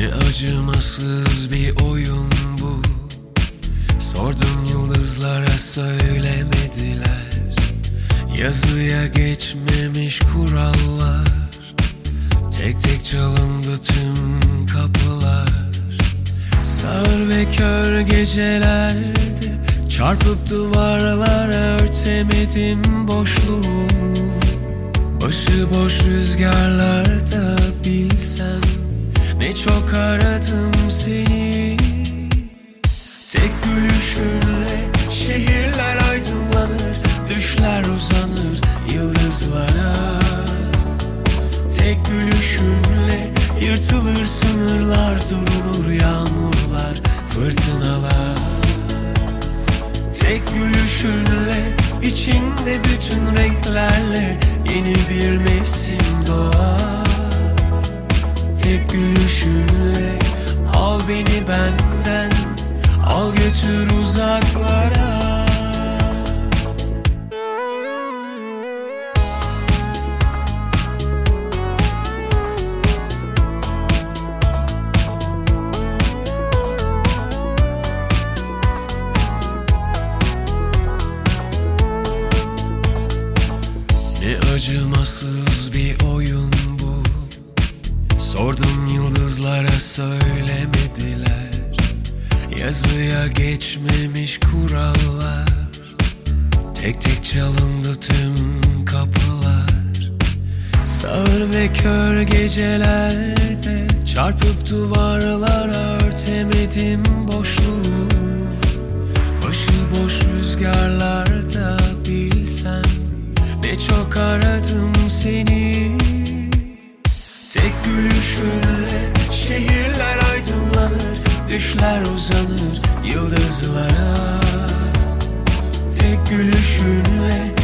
Ne acımasız bir oyun bu. Sordum yıldızlara, söylemediler. Yazıya geçmemiş kurallar. Tek tek çalındı tüm kapılar. Sağır ve kör gecelerde çarpıp duvarlara örtemedim boşluğumu. Başıboş rüzgarlarda bilsem ne çok aradım seni. Tek gülüşünle şehirler aydınlanır, düşler uzanır yıldızlara. Tek gülüşünle yırtılır sınırlar, durulur yağmurlar, fırtınalar. Tek gülüşünle içinde bütün renklerle yeni bir mevsim doğar. Tek gülüşünle al beni benden, al götür uzaklara. Ne acımasız bir oyun bu. Sordum yıldızlara, söylemediler. Yazıya geçmemiş kurallar. Tek tek çalındı tüm kapılar. Sağır ve kör gecelerde çarpıp duvarlara örtemedim boşluğu. Başıboş rüzgarlarda bilsen ne çok aradım seni. Tek gülüşünle şehirler aydınlanır, düşler uzanır yıldızlara. Tek gülüşünle